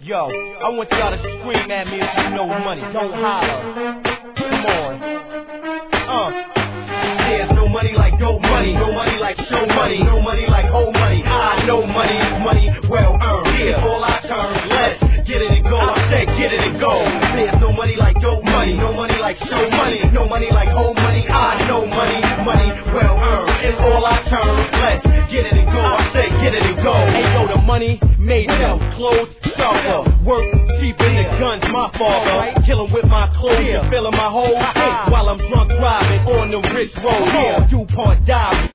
Yo, I want y'all to scream at me if you know money. Don't holler. Come on. There's no money like dope money. No money like show money. No money like old money. I know money is money well earned. Here's all I turn. Let's get it and go. I said get it and go. There's no money like dope money. No money like show money. No money like old money. I know money well earned. It's all I turn. Let's get it and go. I said get it and go. Hey yo, the money made self clothes sharper. Work cheaper than guns. My father killing with my clothes and filling my whole while I'm drunk driving on the rich road. DuPont dive.